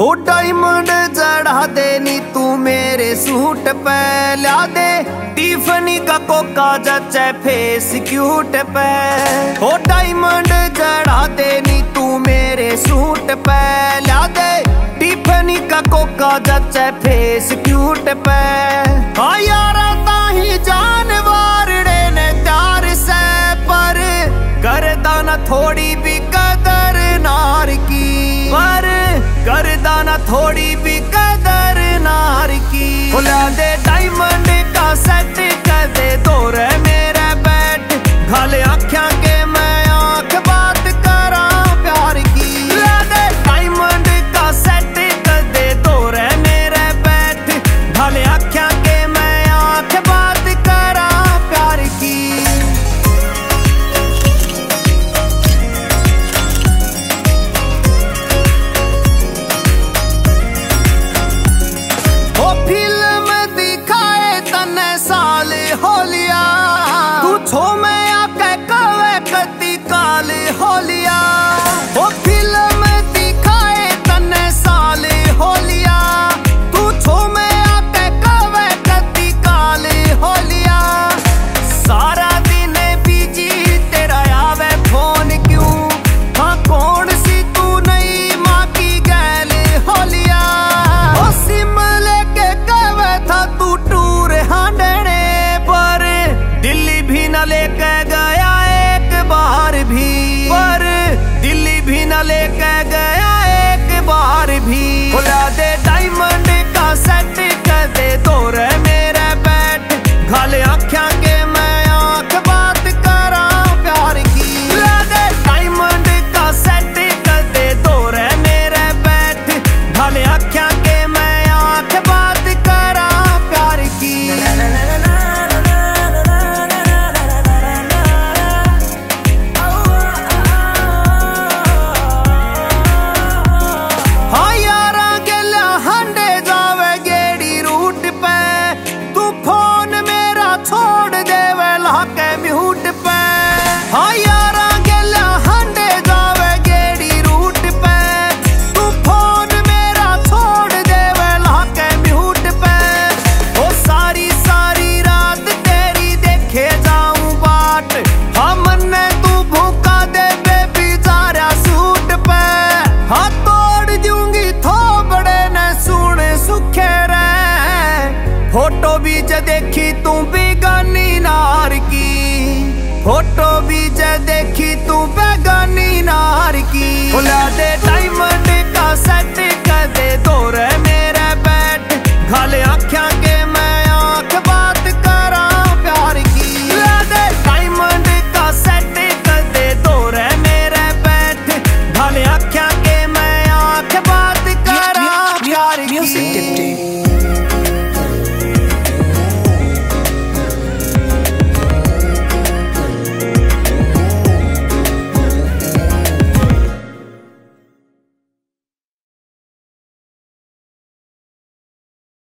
हो डायमंड जड़ा दे नी तू मेरे सूट पे, ला दे टिफनी का कोका जचे फेस क्यूट पे। हो डायमंड जड़ा दे नी तू मेरे सूट पे, ला दे टिफनी का कोका जचे फेस क्यूट पे। हाँ यारा ताही जानवर ने प्यार से, पर करदा ना थोड़ी भी कदर नार की, पर करदा ना थोड़ी भी कदर नार की। खुला दे डायमंड का सेट कर दे दौर मेरा बैठ, घाले आँखियाँ के मैं आँख बात करा प्यार की। ला दे डायमंड का सेट कर दे दौर मेरा बैठ, घाले आँखियाँ के मैं आँख बात करा प्यार की। फिल्म दिखाए तने साल होलिया, तू छो में आके कवे कती काल होलिया। वो फिल्म दिखाए तने साल होलिया, तू छो में आके कवे कती काल होलिया। सारा दिन बिजी तेरा आवे फोन क्यों, हाँ कौन सी तू नई माँ की गैल होलिया। ओ सिम लेके था तू टूर हांडने, पर दिल्ली भी न लेके गया एक बार भी, पर दिल्ली भी न लेके गया एक बार भी। खुला दे डायमंड का सेट कर दे दौर मेरा बैठ, घाले आँखियाँ के मैं आँख बात करा प्यार की। ला दे डायमंड का सेट कर दे दौर मेरा बैठ, घाले आँखियाँ के मैं आँख बात करा प्यार की। हाँ यारा गेला हंडे जावे गेड़ी रूट पे, तू फोन मेरा छोड़ देवे लाके म्यूट पे। हाँ यारा गेला हंडे जावे गेड़ी रूट पे, तू फोन मेरा छोड़ देवे लाके म्यूट पे। ओ सारी सारी रात तेरी देखे जाऊं बाट, हाँ मन्ने तू भूखा दे बेबी जारा सूट पे। हाँ तोड़ दूंगी थोबड़े न सुन सुखे रे, फोटो भी ज देखी तू बेगानी नार की, फोटो भी ज देखी तू बेगानी नार की। खुला दे डायमंड का सेट